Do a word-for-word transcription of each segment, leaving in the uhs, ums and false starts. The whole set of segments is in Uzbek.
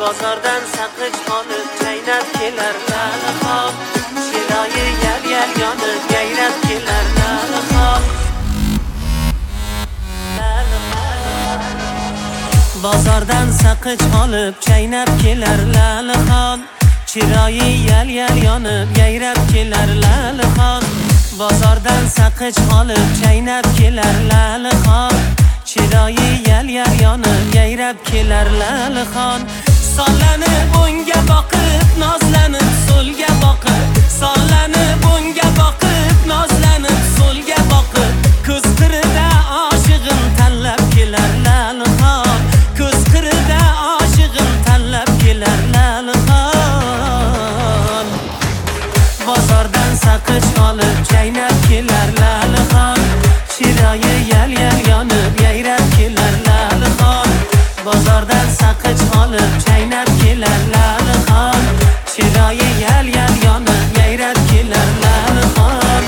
bozordan saqich olib chaynab kelar lalixon, chiroyi yal yal yonib yayrab kelar lalixon. Bozordan saqich olib chaynab kelar lalixon, chiroyi yal yal yonib yayrab kelar lalixon. Bozordan saqich olib chaynab kelar lalixon, chiroyi yal yal yonib yayrab kelar lalixon. Sollanib o'ngga boqib nozlanib so'lga boqib, sollanib o'ngga boqib nozlanib so'lga boqib, ko'z qirida oshig'im tanlab kelar lalixon, ko'z qirida oshig'im tanlab kelar lalixon. Bozordan saqich olib chaynab kelar lalixon, chiroyi yal yal yonib yayrab kelar lalixon. Bozordan saqich olib chaynab kelar lalixon, chiroyi yal yal yonib yayrab kelar lalixon.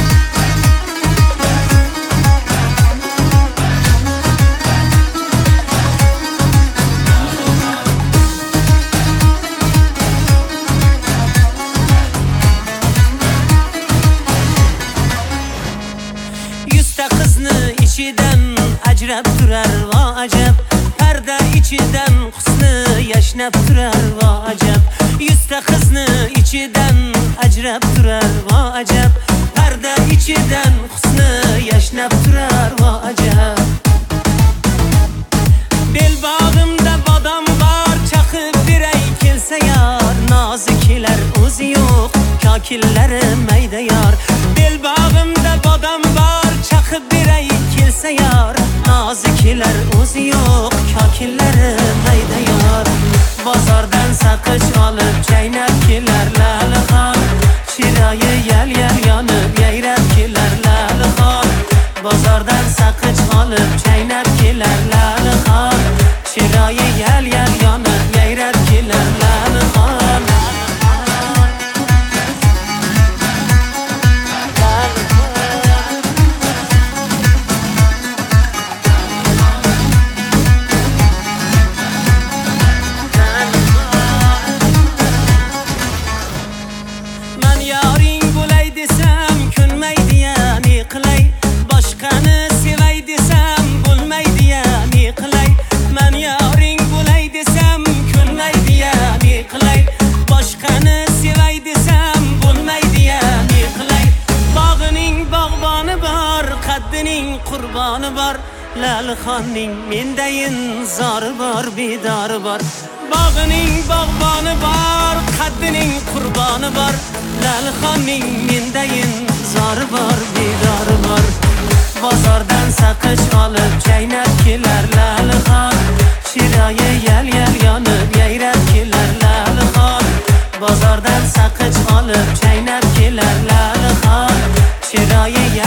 Yuzta qizni ichidan ajrab turar va ajab, parda ichidan husni yashnab turar va ajab. Yuzta qizni ichidan ajrab turar va ajab, parda ichidan husni yashnab turar va ajab. Belbog'imda bodom bor, chaqib beray kelsa yor, nozi kelar o'zi yo'q, kokillari mayda yor. Belbog'imda bodom bor, chaqib beray kelsa yor, nozi kelar o'zi yo'q, kokillari mayda yor. Bozordan saqich olib chaynab kelar lalixon, chiroyi yal yal yonib yayrab kelar lalixon. Bozordan saqich olib chaynab kelar lalixon, chiroyi yal yal yonib yayrab kelar lalixon. Man yoring bo'lay desam ko'nmaydi ya, ne qilay? Boshqani sevay desam bo'lmaydi ya, ne qilay? Man yoring bo'lay desam ko'nmaydi ya, ne qilay? Boshqani sevay desam bo'lmaydi ya, ne qilay? Bog'ining bog'boni bor, qaddining qurboni bor, lalixonning mendayin zori bor, bedori bor. Bog'ining bog'boni bor, qaddining qurboni bor, lalixonning mendayin zori bor, bedori bor. Bozordan saqich olib chaynab kelar lalixon, chiroyi yal yal yonib yayrab kelar lalixon. Bozordan saqich olib chaynab kelar lalixon, chiroyi